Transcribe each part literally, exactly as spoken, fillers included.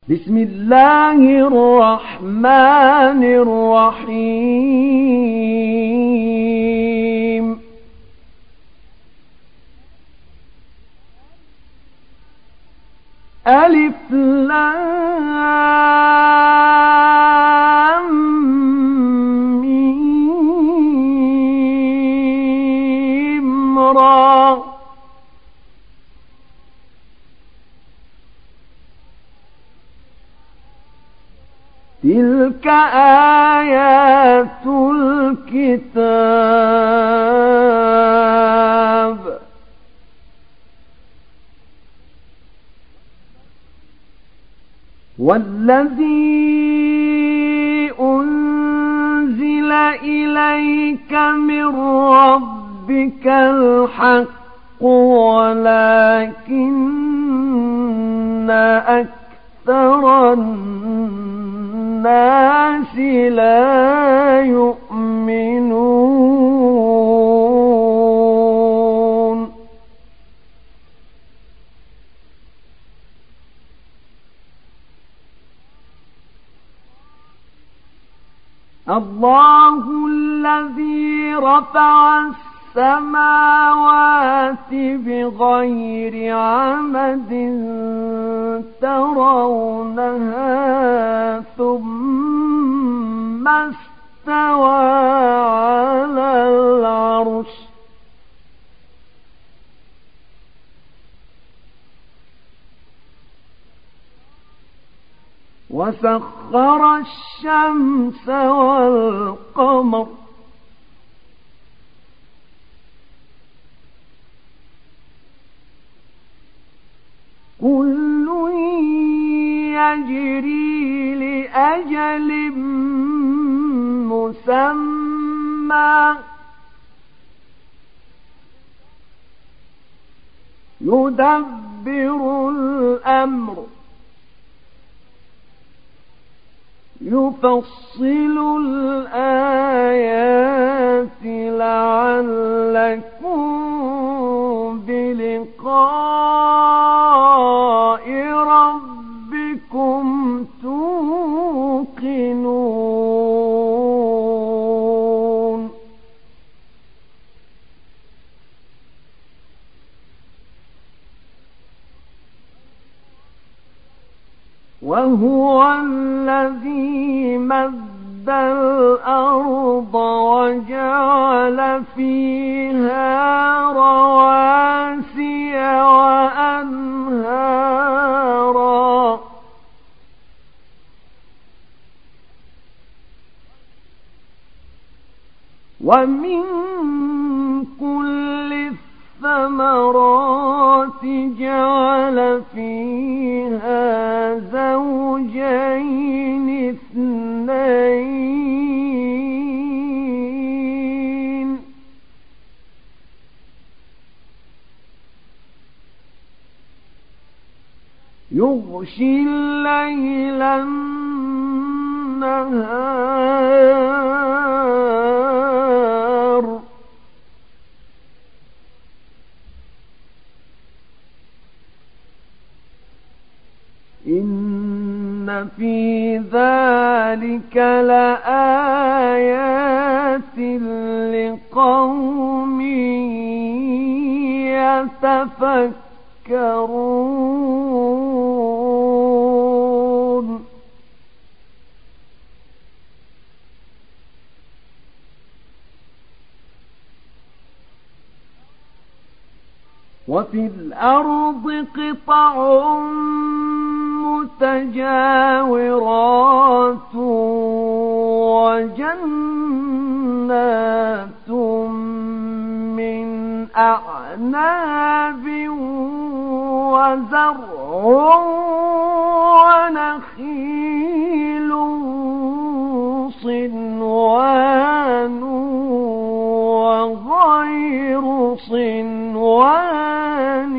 بسم الله الرحمن الرحيم ألف لام ميم را تلك آيات الكتاب والذي أنزل إليك من ربك الحق ولكن أكثر الناس لا يؤمنون الله الذي رفع السماوات بغير عمد ترونها ثم استوى على العرش وسخر الشمس والقمر كل يجري لأجل مسمى يدبر الأمر يفصل الآيات لعلكم بلقاء ربكم توقنون وهو الذي مد الأرض وجعل فيها رواسي وأنهارا ومن كل الثمرات جعل فيها زوجين اثنين يغشي الليل النهار إن في ذلك لآيات لقوم يتفكرون وفي الأرض قطع متجاورات وجنات من أعناب وزرع ونخيل صنوان وغير صنوان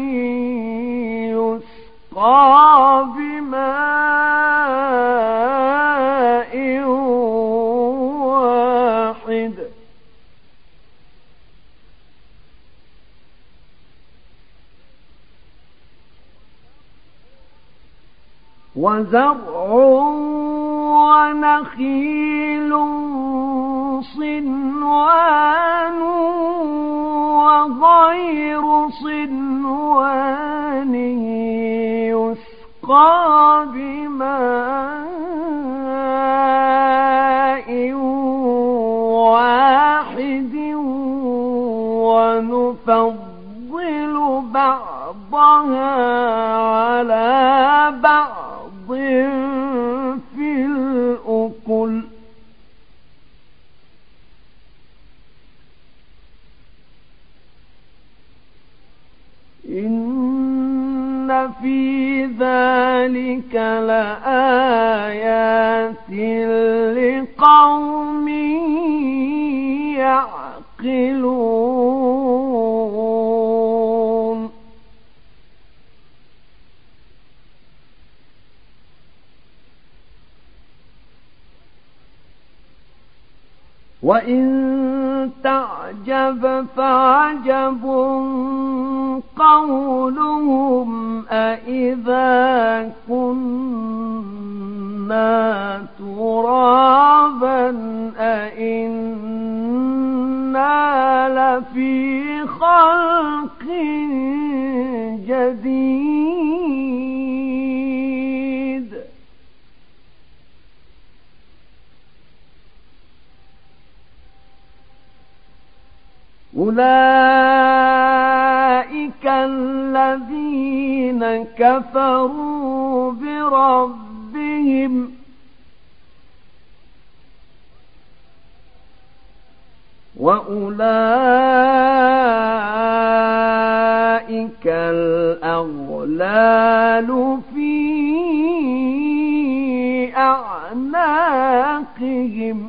يسقى بماء واحد وزرع ونخيل صنوان وغير صنوان يسقى بماء واحد ونفضل بعضها على بعض في الأكل إن في ذلك لآيات لقوم يعقلون وإن تعجب فعجب قولهم أإذا كنا ترابا أإنا لفي خلق جديد أولئك الذين كفروا بربهم وأولئك الأغلال في أعناقهم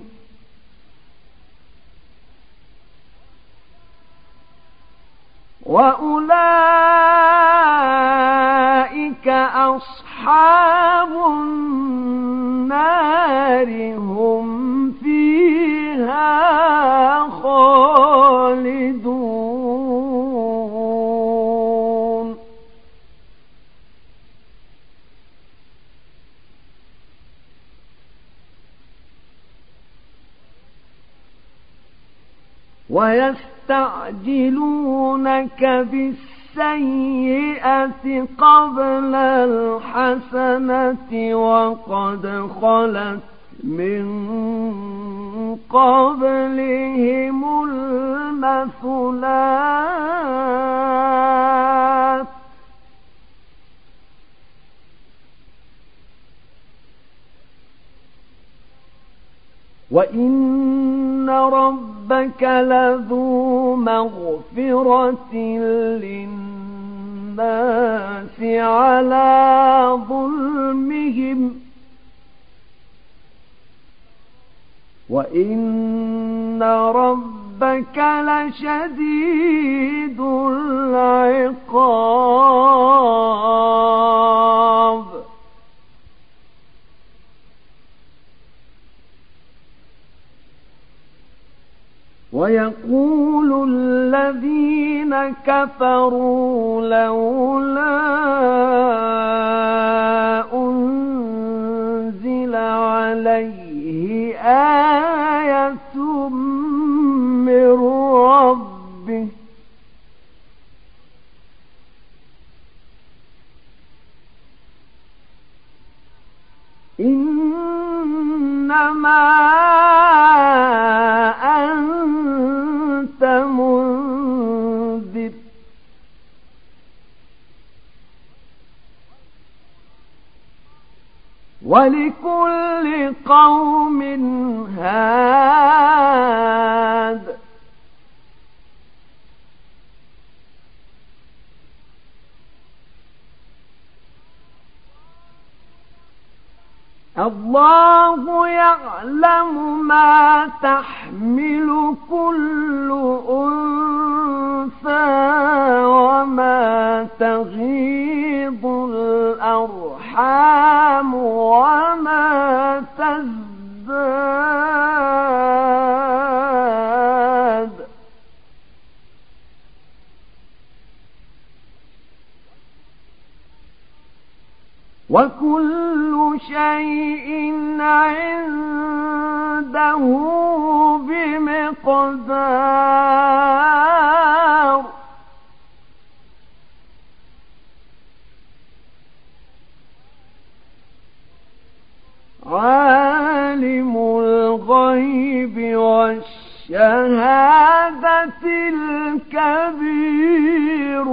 وأولئك أصحاب النار هم فيها خالدون ويستعجلونك بالسيئة قبل الحسنة وقد خلت من قبلهم المثلات وإن ربك لذو مغفرة للناس على ظلمهم وإن ربك لشديد العقاب ويقول الذين كفروا لولا أنزل عليه آية من ربه إنما أنت منذر ولكل قوم هاد الله يعلم ما تحمل كل أنثى وما تغيض الأرحام وما تزداد وكل شيء عنده بمقدار عالم الغيب والشهادة الكبير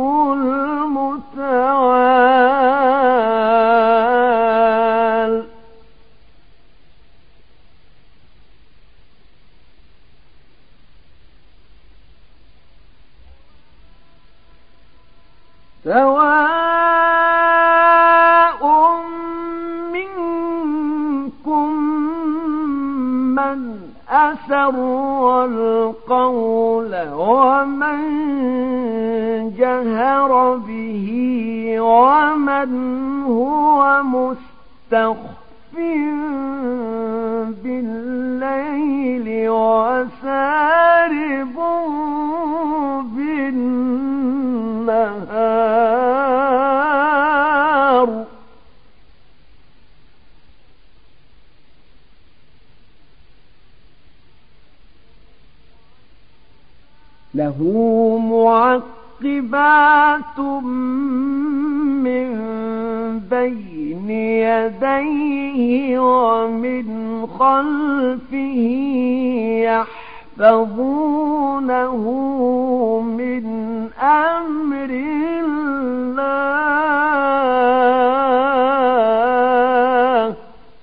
المتعال سواء منكم من أسر القول ومن جهر به ومن هو مستخف بالليل وسارب بالنهار له معقبات من بين يديه ومن خلفه يحفظونه من أمر الله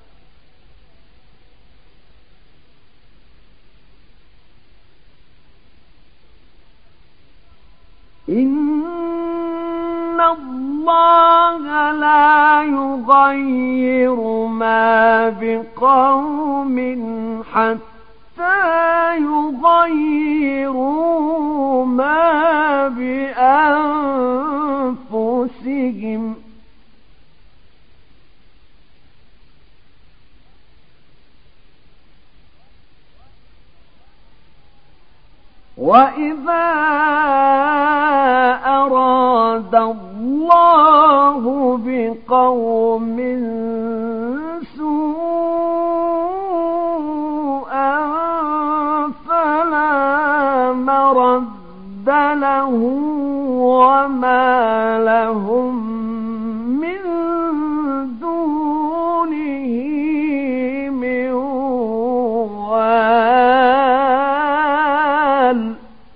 إن الله لا يغير ما بقوم حتى يغيروا ما بأنفسهم وإذا أراد الله بقوم سوءا فلا مرد له وما لهم من دونه من وال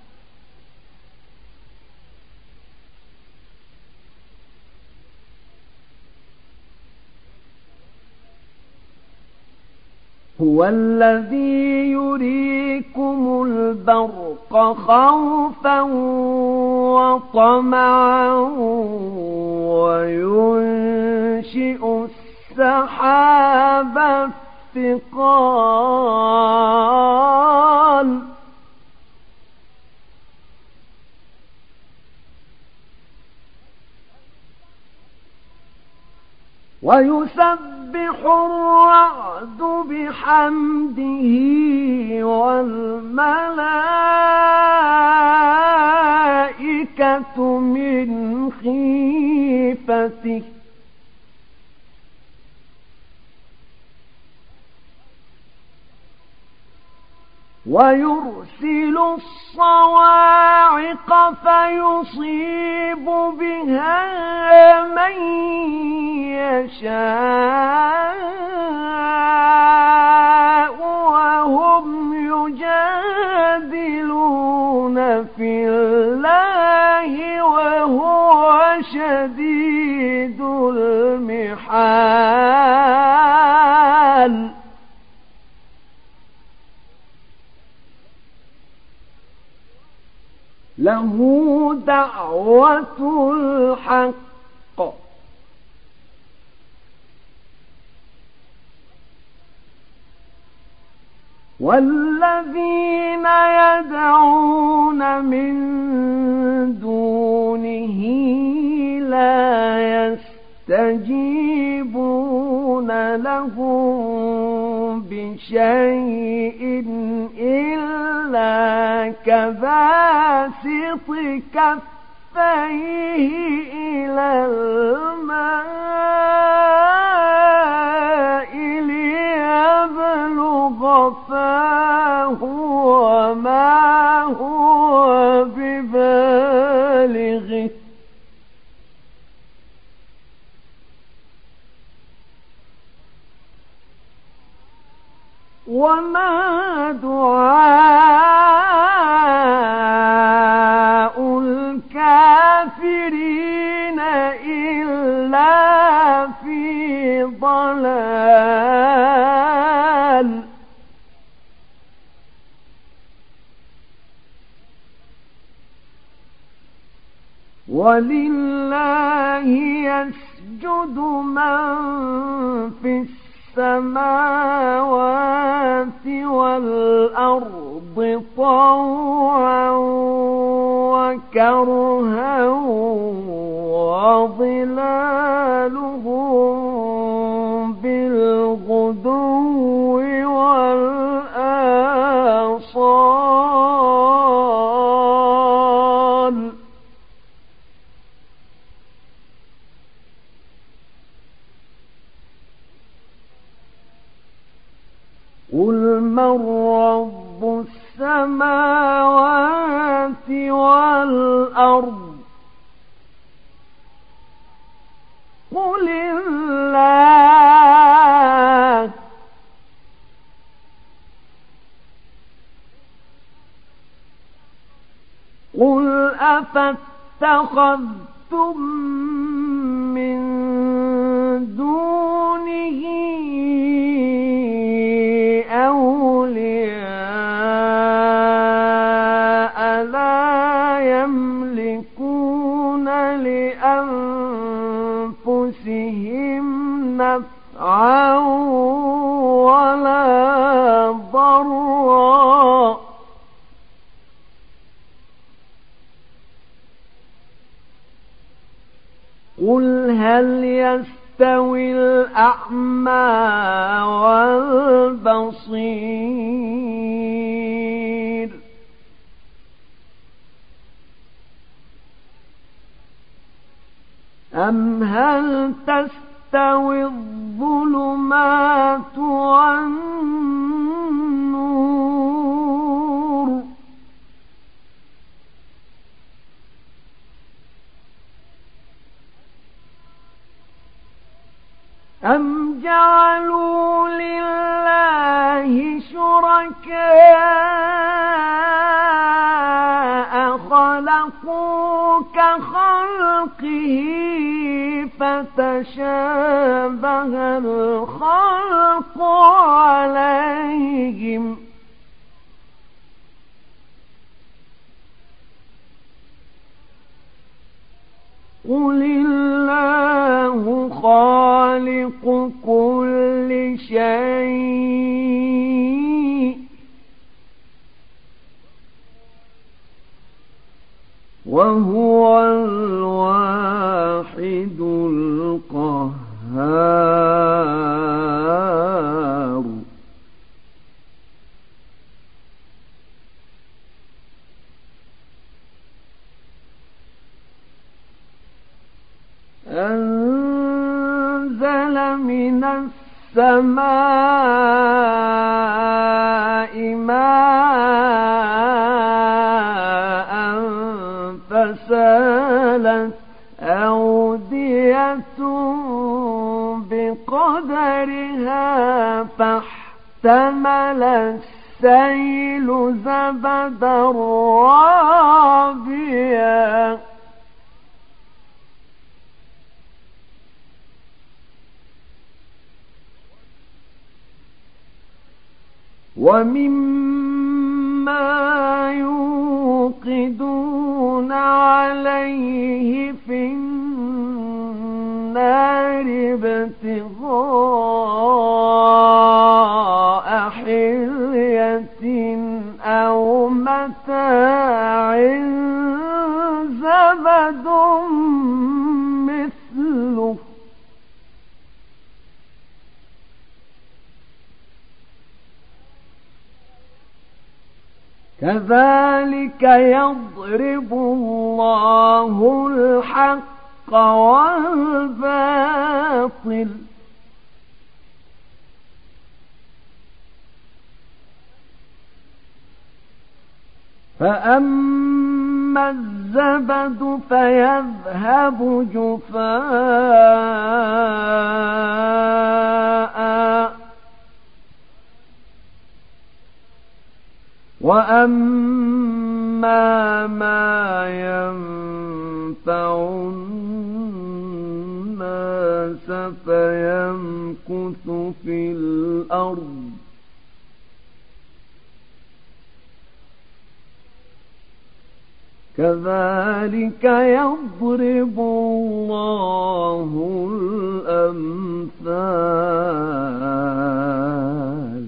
هو الذي يريكم البرق خوفا وطمعا وينشئ السحاب الثقال ويسبح الرعد بحمده والملائكة من خيفته ويرسل الصواعق فيصيب بها من يشاء وهم يجادلون في الله وهو شديد المحال له دعوة الحق والذين يدعون من دونه لا يستجيبون لهم بشيء إلا كباسط كفيه إلى الماء وما دعاء الكافرين إلا في ضلال. ولله يسجد من في السماوات والأرض طوعا وكرها وظلالهم بالغدو والآصال. قل من رب السماوات والأرض قل الله. قل أفاتخذتم من دونه أولياء لا يملكون لأنفسهم نفعا ولا ضرا. قل هل يستوي الأعمى والبصير أم هل تستوي الظلمات والنور أم جعلوا لله شركاء خلقوا كخلقه فتشابه الخلق عليهم قل الله خالق كل شيء وهو الواحد القهار. أنزل من السماء ماء فسالت أودية بقدرها فاحتمل السيل زبدا رابيا ومما يوقدون عليه في النار ابتغاء حلية أو متاع زبد مثله كذلك يضرب الله الحق والباطل فأما الزبد فيذهب جفاء وأما ما ينفع الناس فيمكث في الأرض كذلك يضرب الله الأمثال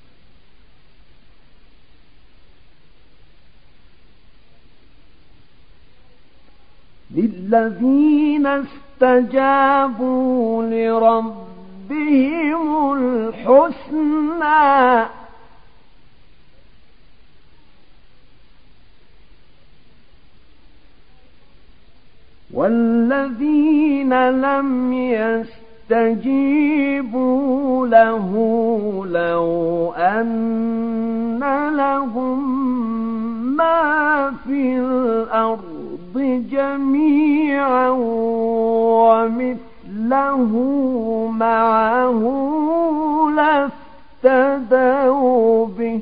للذين استجابوا لربهم الحسنى والذين لم يستجيبوا له لو أن لهم ما في الأرض جميعا ومثله معه لافتدوا به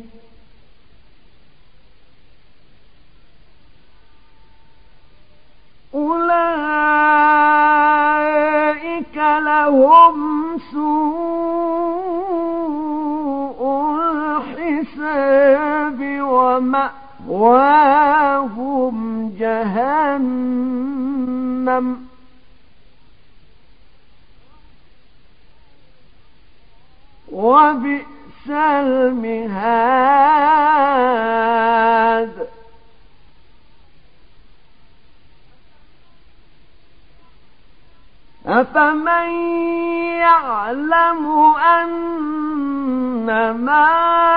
أولئك لهم سوء الحساب ومأواهم جهنم وبئس المهاد أفمن يعلم أنما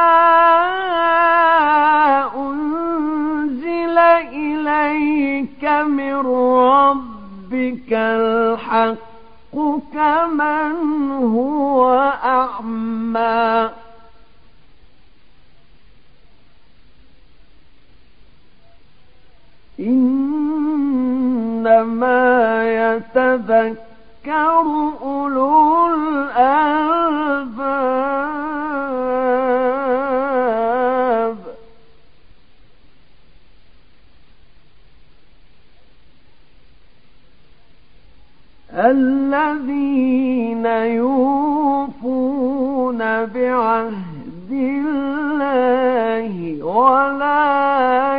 أنزل إليك من ربك الحق كمن هو أعمى إنما يتذكر أولو الألباب الذين يوفون بعهد الله ولا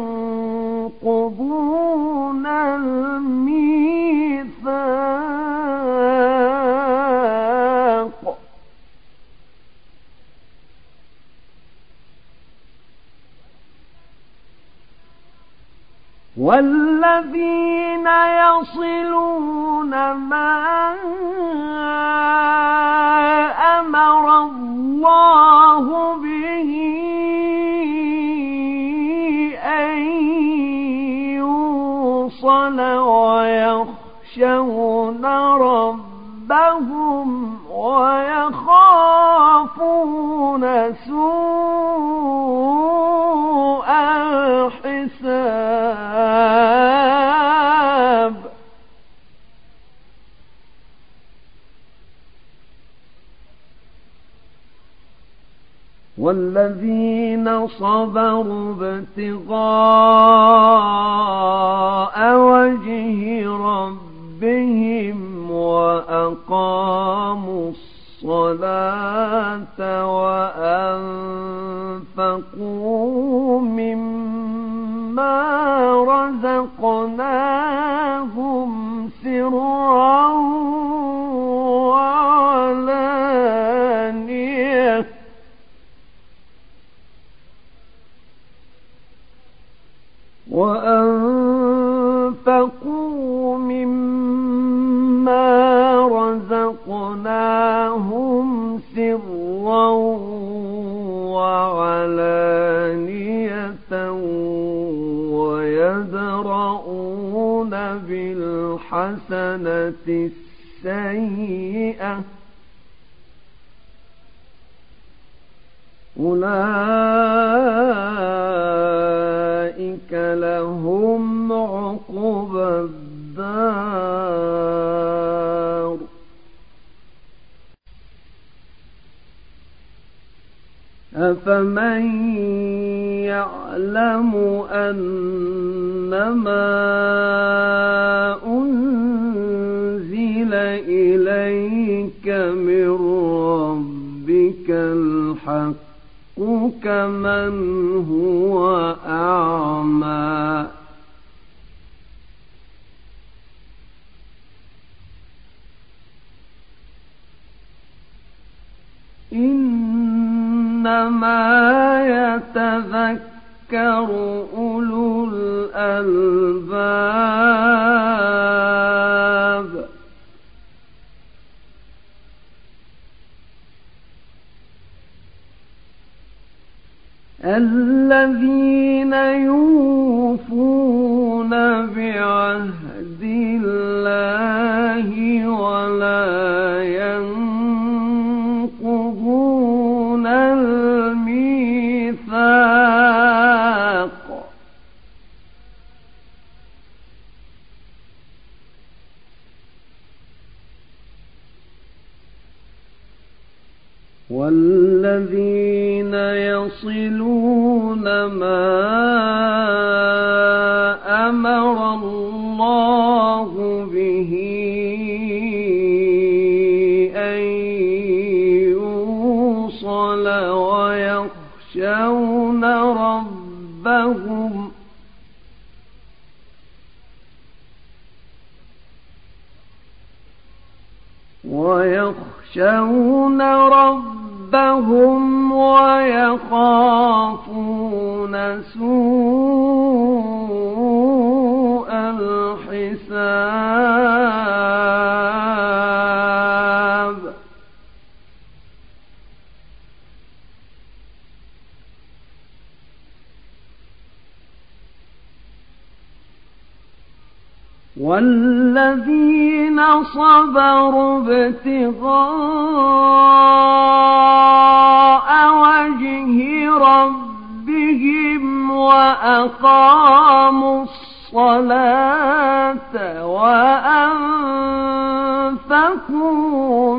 ينقضون الميثاق والذين يصلون ما أمر الله به أن يوصل ويخشون ربهم ويخافون سوء الحساب والذين صبروا ابتغاء وجه ربهم وأقاموا الصلاة وأنفقوا مما رزقناهم سرا وعلانية وأنفقوا مما رزقناهم سرا وعلانية ويدرؤون بالحسنة السيئة أولئك لهم عقبى الدار أفمن يعلم أنما أنزل إليك من ربك الحق كمن هو أعمى إنما يتذكر أولو الألباب الذين يوفون بعهد الله ولا ينقضون الميثاق والذين يصلون ما أمر الله به أن يوصل ويخشون ربهم ويخشون ربهم ويخافون سوء الحساب والذين صبروا ابتغاء وجه ربهم وأقاموا الصلاة وأنفقوا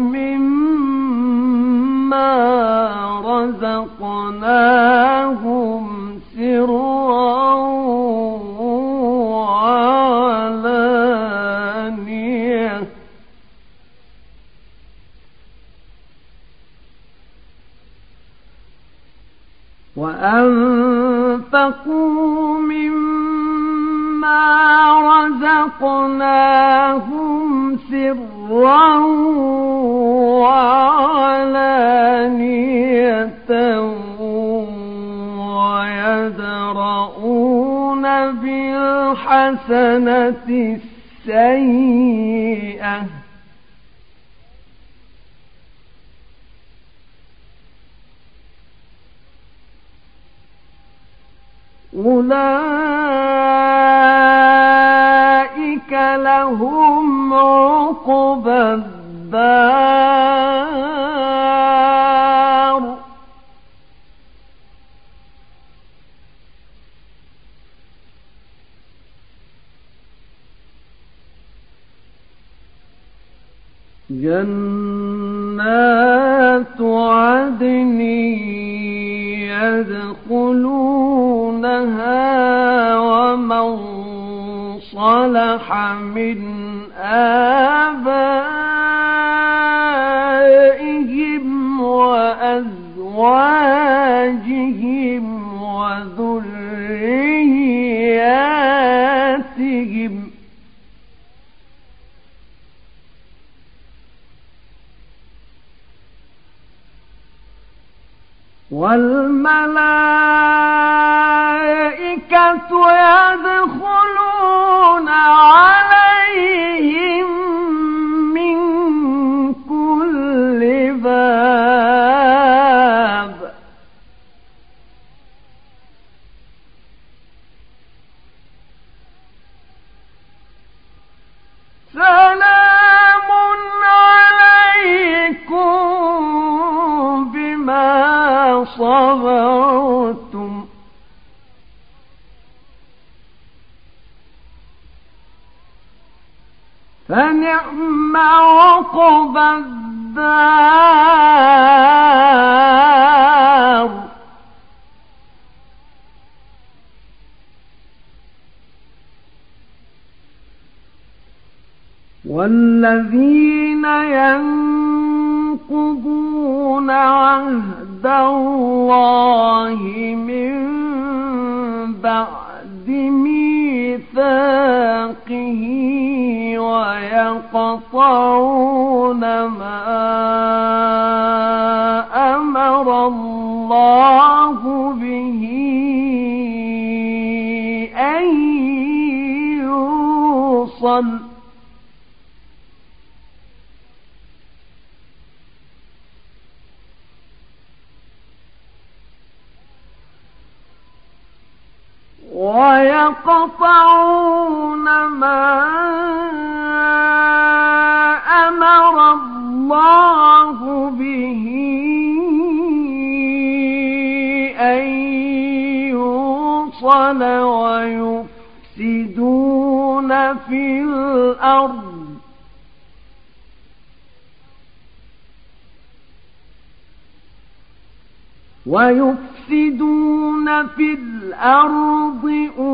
مما رزقناهم سرا وعلانية وأنفقوا مما رزقناهم سرا وعلانية ويدرؤون بالحسنة السيئة أولئك لهم عقبى الدار جنات عدن يدخلونها ومن صلح من آبائهم وأزواجهم وذرياتهم والملائكة يدخلون عليهم من كل باب سلام عليكم بما صبرتم فنعم عقبى الدار والذين ينقضون عهد الله من بعد ميثاقه ويقطعون ما أمر الله به أن يوصل ويقطعون ما أمر الله به أن يوصل ويفسدون في الأرض ويفسدون في الأرض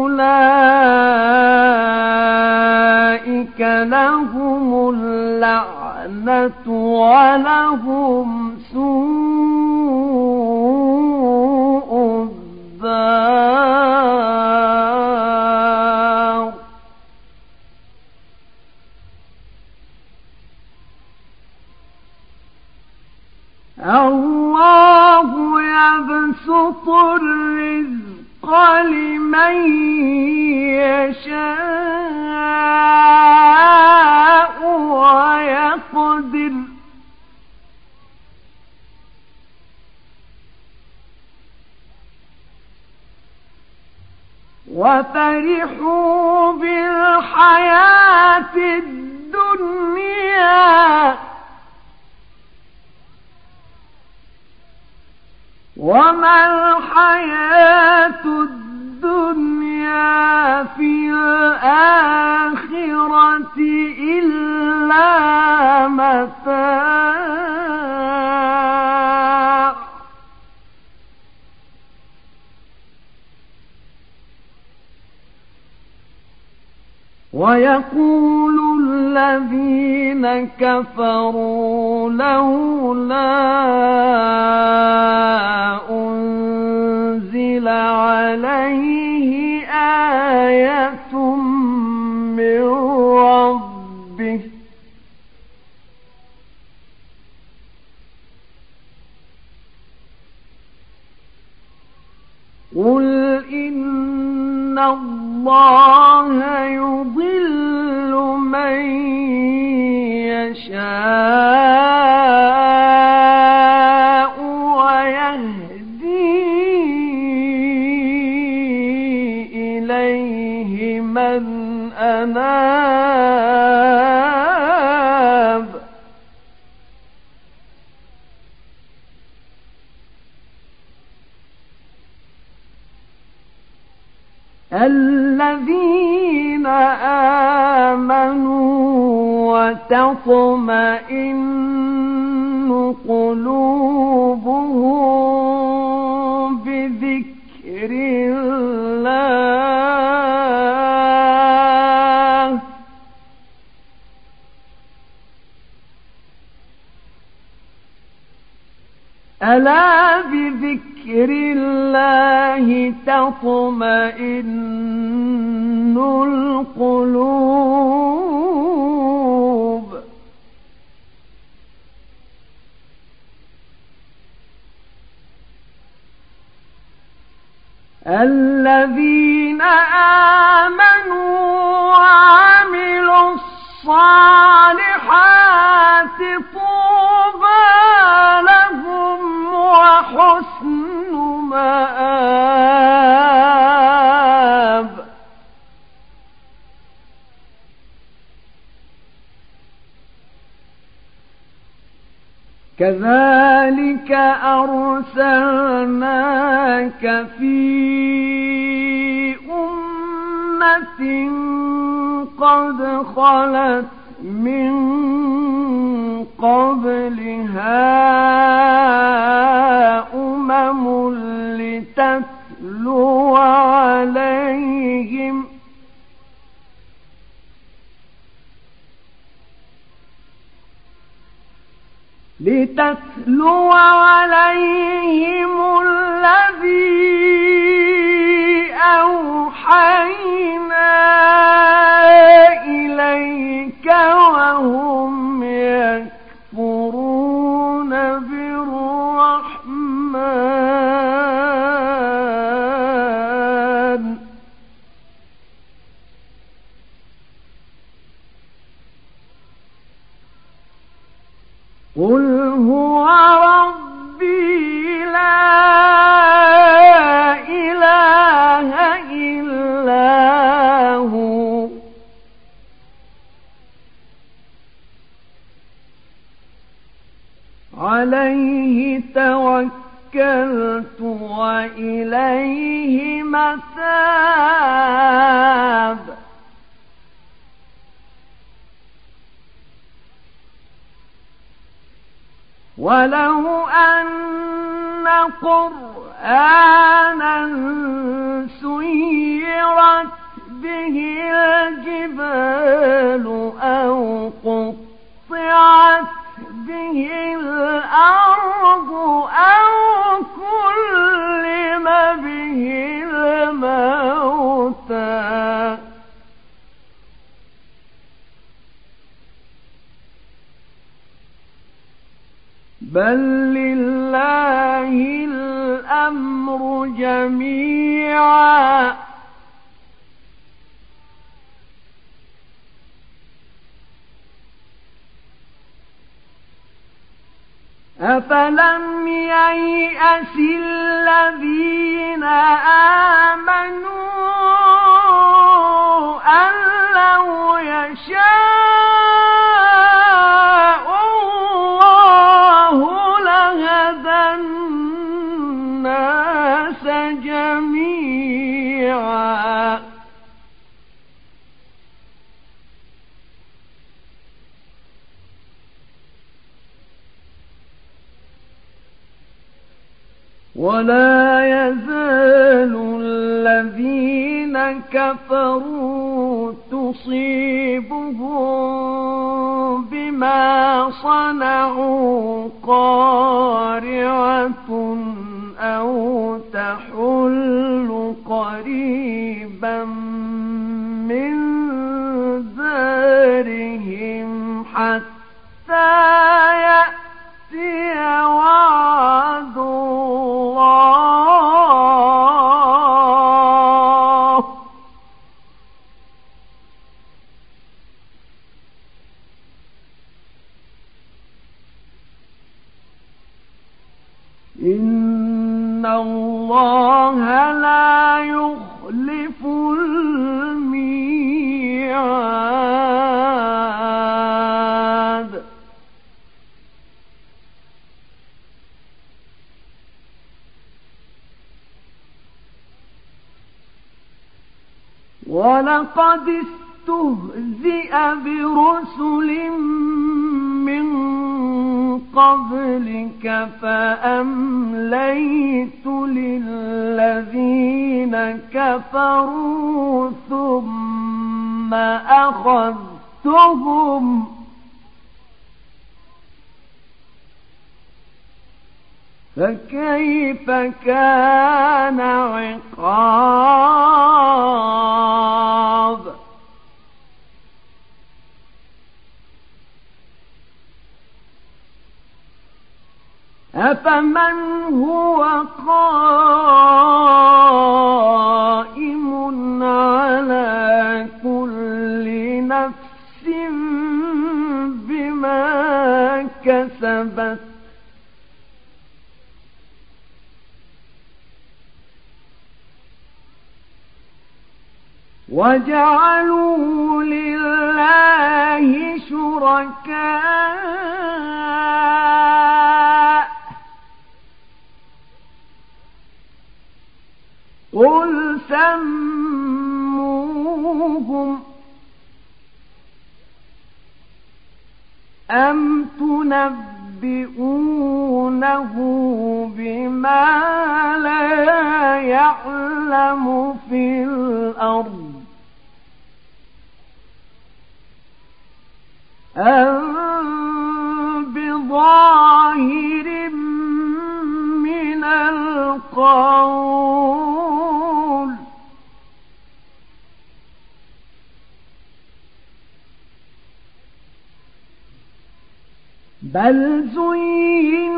أولئك لهم اللعنة ولهم سوء الدار الله يبسط الرزق لمن يشاء ويقدر وفرحوا بالحياة الدنيا وما الحياة الدنيا في الآخرة إلا متاع ويقول الذين كفروا لولا أنزل عليه آية من ربه قل إن الله يضل من يشاء ويهدي إليه من أناب الذين آمنوا وتطمئن قلوبهم بذكر الله ألا بذكر الله تطمئن القلوب الذين آمنوا وعملوا الصالحات طوبى لهم وحسن مآب كذلك أرسلناك في أمة قد خلت من قبلها أمم لتتلو عليهم لتتلو عليهم الذي أوحينا إليك وهم يكفرون بالرحمن قل هو ربي لا إله إلا هو عليه توكلت وإليه متاب ولو أن قرآنا سيرت به الجبال أو قطعت به الأرض أو كلم به الموتى بل لله الأمر جميعا أفلم ييأس الذين آمنوا أن لو يشاء الله لهدى الناس جميعا ولا يزال الذين كفروا تصيبهم بما صنعوا قارعة أو تحل قريبا من دارهم حتى يأتي وعد الله إن الله لا يخلف الميعاد ولقد استهزئ برسل من قبلك فأمليت للذين كفروا ثم أخذتهم فكيف كان عقاب أفمن هو قائم على كل نفس بما كسبت وجعلوا لله شركاء قل سموهم أم تنبئونه بما لا يعلم في الأرض أم بضاعة بل زين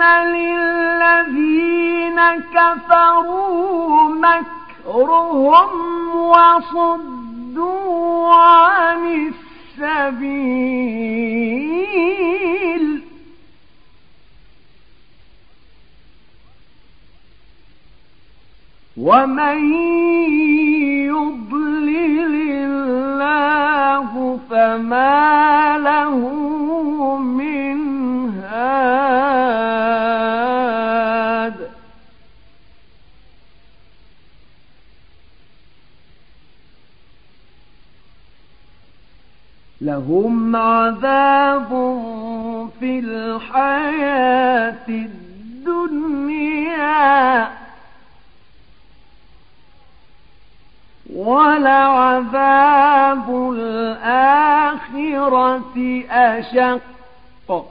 للذين كفروا مكرهم وصدوا عن السبيل ومن يضلل الله فما له من هاد لهم عذاب في الحياة الدنيا ولعذاب الآخرة أشق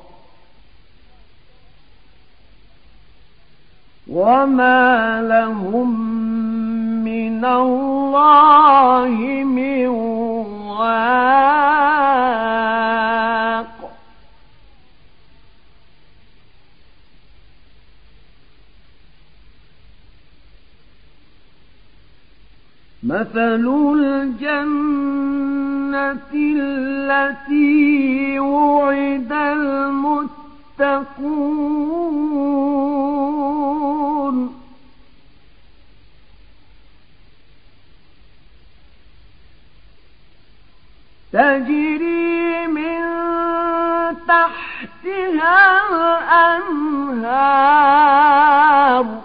وما لهم من الله من واق مثل الجنة التي وعد المتقون تجري من تحتها الأنهار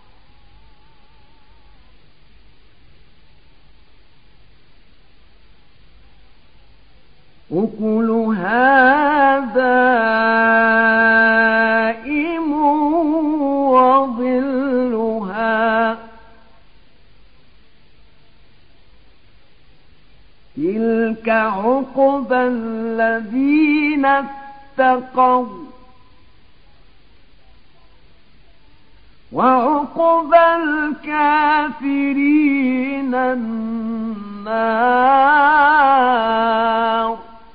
أكلها دائم وظلها تلك عقبى الذين اتقوا وعقبى الكافرين النار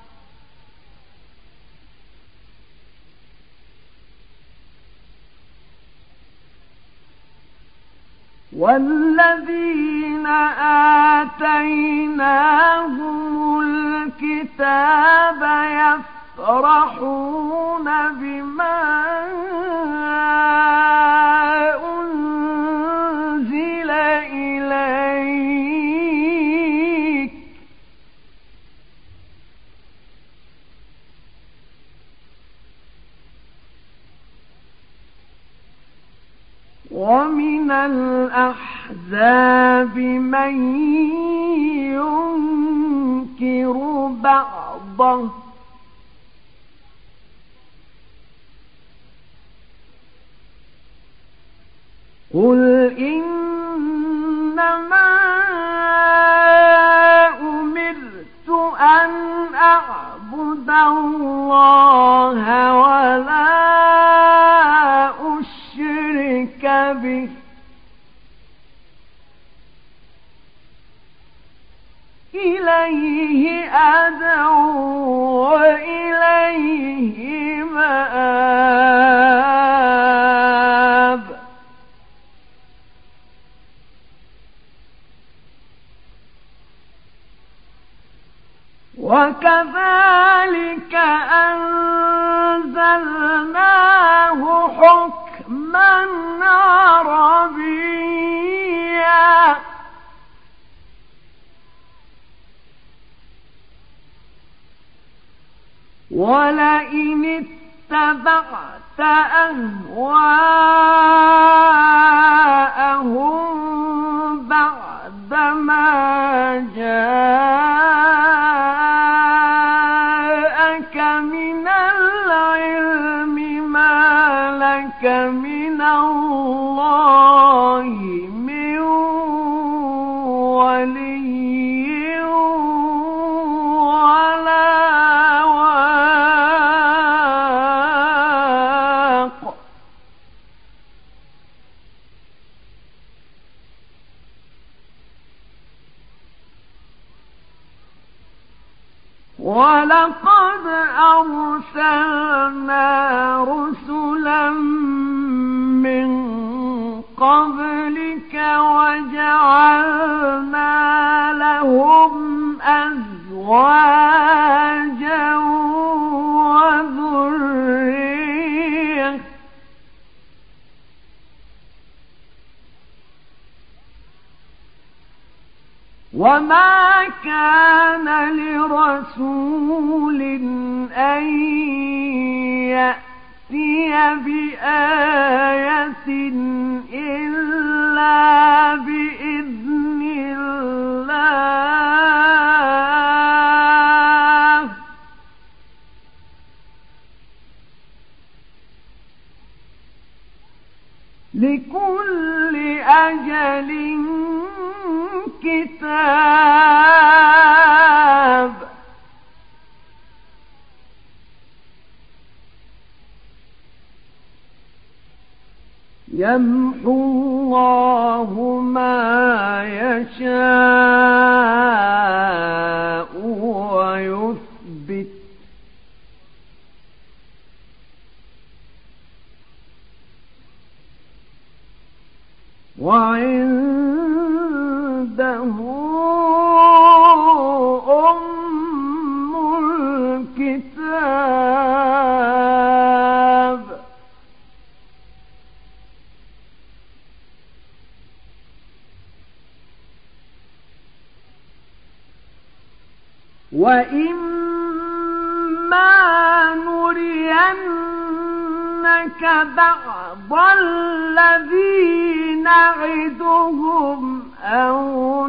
والذين آتيناهم الكتاب يفرحون بما أنزل إليك ومن الأحزاب من ينكر بعضه قل إنما أمرت أن أعبد الله ولا أشرك به إليه أدعو وإليه مآب وكذلك أنزلناه حكما عربيا ولئن اتبعت أهواءهم بعدما جاءك من العلم ما لك من الله من ولي ولا ولقد أرسلنا رسلا من قبلك وجعلنا لهم أزواجا وذرية وما كان لرسول أن يأتي بآية إلا بإذن الله لكل أجل كتاب يمحو الله ما يشاء ويثبت وعنده أم الكتاب وإما نرينك بعض الذي نعدهم أو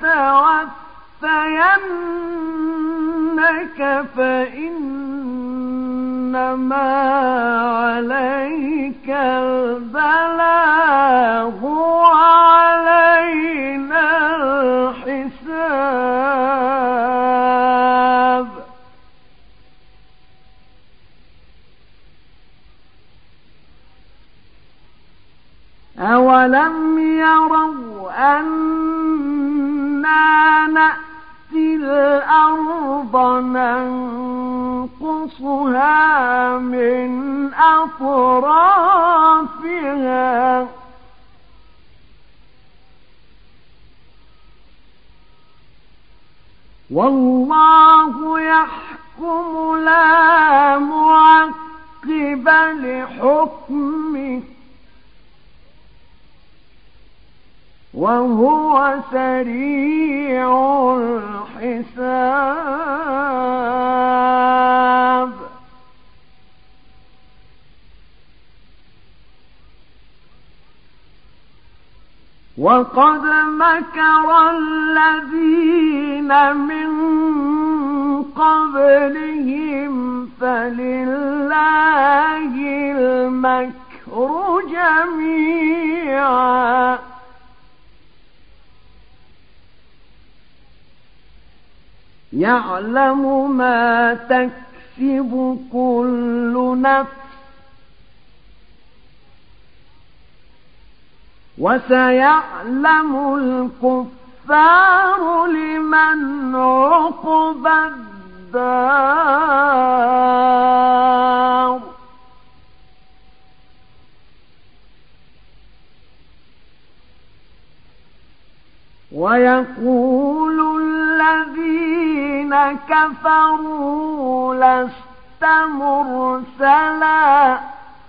نتوفينك فإنما عليك البلاغ وعلينا الحساب أولم يروا أنا نأتي الأرض ننقصها من أطرافها والله يحكم لا معقب لحكمه وهو سريع الحساب وقد مكر الذين من قبلهم فلله المكر جميعا يعلم ما تكسب كل نفس وسيعلم الكفار لمن عقبى الدار ويقول الذين كفروا لست مرسلا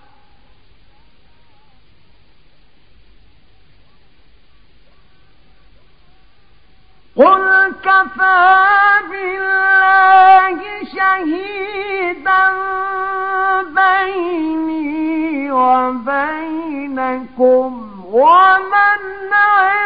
قل كفى بالله شهيدا بيني وبينكم ومن